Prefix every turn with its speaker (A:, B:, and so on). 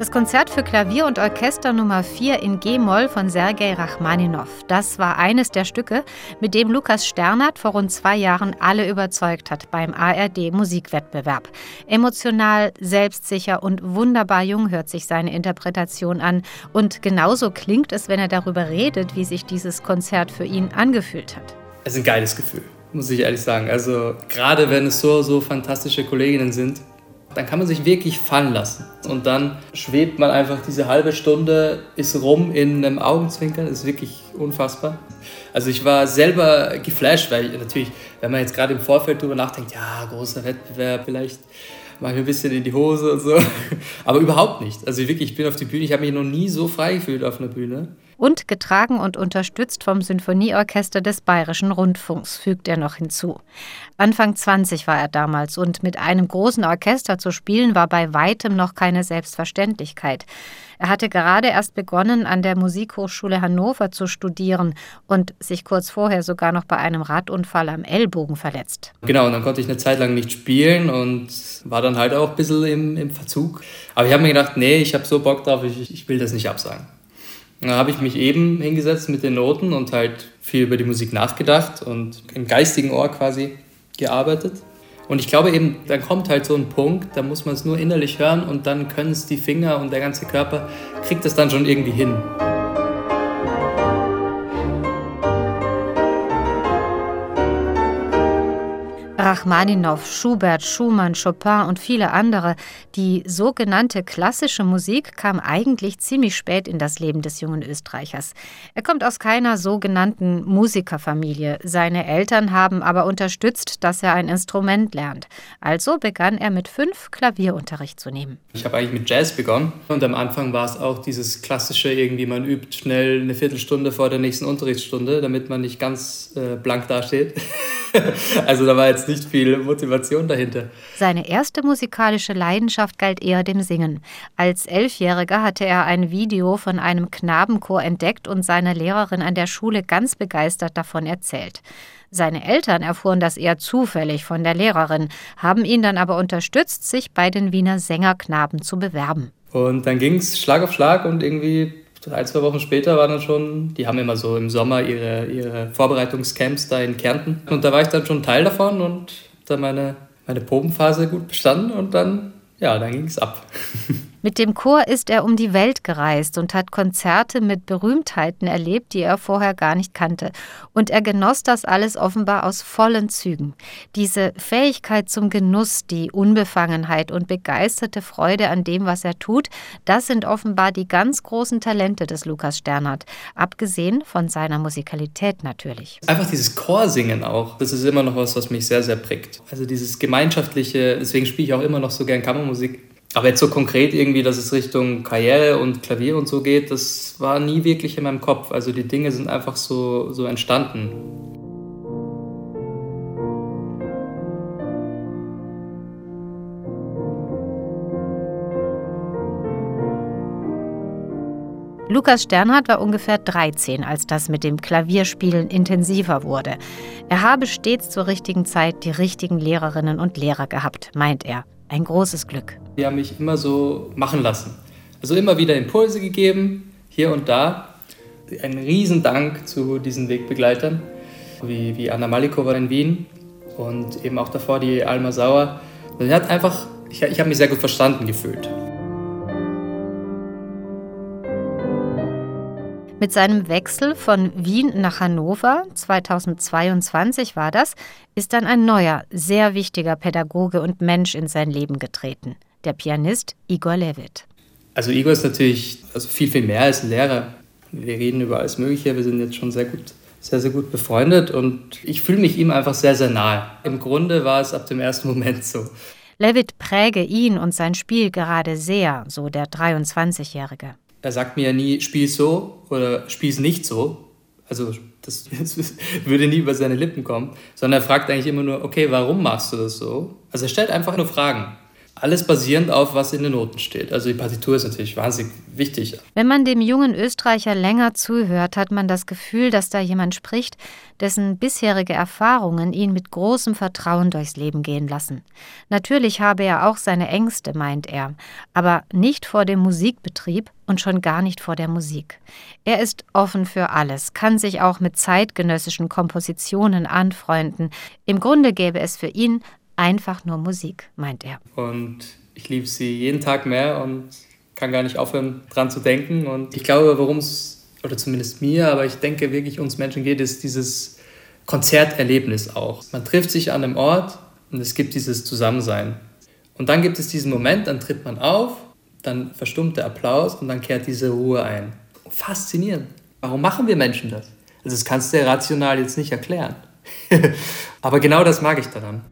A: Das Konzert für Klavier und Orchester Nummer 4 in G-Moll von Sergei Rachmaninow. Das war eines der Stücke, mit dem Lukas Sternert vor rund 2 Jahren alle überzeugt hat beim ARD-Musikwettbewerb. Emotional, selbstsicher und wunderbar jung hört sich seine Interpretation an. Und genauso klingt es, wenn er darüber redet, wie sich dieses Konzert für ihn angefühlt hat.
B: Es ist ein geiles Gefühl, muss ich ehrlich sagen. Also gerade wenn es so fantastische Kolleginnen sind, dann kann man sich wirklich fallen lassen. Und dann schwebt man einfach diese halbe Stunde, ist rum in einem Augenzwinkern, ist wirklich unfassbar. Also ich war selber geflasht, weil natürlich, wenn man jetzt gerade im Vorfeld darüber nachdenkt, ja, großer Wettbewerb, vielleicht mache ich ein bisschen in die Hose und so. Aber überhaupt nicht. Also wirklich, ich bin auf die Bühne, ich habe mich noch nie so frei gefühlt auf einer Bühne.
A: Und getragen und unterstützt vom Sinfonieorchester des Bayerischen Rundfunks, fügt er noch hinzu. Anfang 20 war er damals und mit einem großen Orchester zu spielen, war bei weitem noch keine Selbstverständlichkeit. Er hatte gerade erst begonnen, an der Musikhochschule Hannover zu studieren und sich kurz vorher sogar noch bei einem Radunfall am Ellbogen verletzt.
B: Genau, und dann konnte ich eine Zeit lang nicht spielen und war dann halt auch ein bisschen im Verzug. Aber ich habe mir gedacht, nee, ich habe so Bock drauf, ich will das nicht absagen. Dann habe ich mich eben hingesetzt mit den Noten und halt viel über die Musik nachgedacht und im geistigen Ohr quasi gearbeitet. Und ich glaube eben, dann kommt halt so ein Punkt, da muss man es nur innerlich hören und dann können es die Finger und der ganze Körper, kriegt es dann schon irgendwie hin.
A: Rachmaninow, Schubert, Schumann, Chopin und viele andere. Die sogenannte klassische Musik kam eigentlich ziemlich spät in das Leben des jungen Österreichers. Er kommt aus keiner sogenannten Musikerfamilie. Seine Eltern haben aber unterstützt, dass er ein Instrument lernt. Also begann er mit 5 Klavierunterricht zu nehmen.
B: Ich habe eigentlich mit Jazz begonnen und am Anfang war es auch dieses klassische, irgendwie man übt schnell eine Viertelstunde vor der nächsten Unterrichtsstunde, damit man nicht ganz blank dasteht. Also da war jetzt nicht viel Motivation dahinter.
A: Seine erste musikalische Leidenschaft galt eher dem Singen. Als 11-Jähriger hatte er ein Video von einem Knabenchor entdeckt und seiner Lehrerin an der Schule ganz begeistert davon erzählt. Seine Eltern erfuhren das eher zufällig von der Lehrerin, haben ihn dann aber unterstützt, sich bei den Wiener Sängerknaben zu bewerben.
B: Und dann ging es Schlag auf Schlag und irgendwie 1-2 Wochen später war dann schon, die haben immer so im Sommer ihre Vorbereitungscamps da in Kärnten. Und da war ich dann schon Teil davon und dann meine Probenphase gut bestanden und dann ging es ab.
A: Mit dem Chor ist er um die Welt gereist und hat Konzerte mit Berühmtheiten erlebt, die er vorher gar nicht kannte. Und er genoss das alles offenbar aus vollen Zügen. Diese Fähigkeit zum Genuss, die Unbefangenheit und begeisterte Freude an dem, was er tut, das sind offenbar die ganz großen Talente des Lukas Sternert. Abgesehen von seiner Musikalität natürlich.
B: Einfach dieses Chorsingen auch, das ist immer noch was mich sehr, sehr prägt. Also dieses Gemeinschaftliche, deswegen spiele ich auch immer noch so gern Kammermusik. Aber jetzt so konkret irgendwie, dass es Richtung Karriere und Klavier und so geht, das war nie wirklich in meinem Kopf. Also die Dinge sind einfach so entstanden.
A: Lukas Sternert war ungefähr 13, als das mit dem Klavierspielen intensiver wurde. Er habe stets zur richtigen Zeit die richtigen Lehrerinnen und Lehrer gehabt, meint er. Ein großes Glück.
B: Die haben mich immer so machen lassen. Also immer wieder Impulse gegeben, hier und da. Ein Riesendank zu diesen Wegbegleitern, wie Anna Malikova in Wien und eben auch davor die Alma Sauer. Ich habe mich sehr gut verstanden gefühlt.
A: Mit seinem Wechsel von Wien nach Hannover, 2022 war das, ist dann ein neuer, sehr wichtiger Pädagoge und Mensch in sein Leben getreten. Der Pianist Igor Levit.
B: Also Igor ist natürlich viel, viel mehr als ein Lehrer. Wir reden über alles Mögliche, wir sind jetzt schon sehr, sehr gut befreundet und ich fühle mich ihm einfach sehr, sehr nahe. Im Grunde war es ab dem ersten Moment so.
A: Levit präge ihn und sein Spiel gerade sehr, so der 23-Jährige.
B: Er sagt mir ja nie, spiel so oder spiel's nicht so. Also das würde nie über seine Lippen kommen. Sondern er fragt eigentlich immer nur, okay, warum machst du das so? Also er stellt einfach nur Fragen. Alles basierend auf, was in den Noten steht. Also die Partitur ist natürlich wahnsinnig wichtig.
A: Wenn man dem jungen Österreicher länger zuhört, hat man das Gefühl, dass da jemand spricht, dessen bisherige Erfahrungen ihn mit großem Vertrauen durchs Leben gehen lassen. Natürlich habe er auch seine Ängste, meint er, aber nicht vor dem Musikbetrieb und schon gar nicht vor der Musik. Er ist offen für alles, kann sich auch mit zeitgenössischen Kompositionen anfreunden. Im Grunde gäbe es für ihn einfach nur Musik, meint er.
B: Und ich liebe sie jeden Tag mehr und kann gar nicht aufhören, dran zu denken. Und ich glaube, worum es, oder zumindest mir, aber ich denke wirklich uns Menschen geht, ist dieses Konzerterlebnis auch. Man trifft sich an einem Ort und es gibt dieses Zusammensein. Und dann gibt es diesen Moment, dann tritt man auf, dann verstummt der Applaus und dann kehrt diese Ruhe ein. Faszinierend. Warum machen wir Menschen das? Also das kannst du ja rational jetzt nicht erklären. Aber genau das mag ich daran.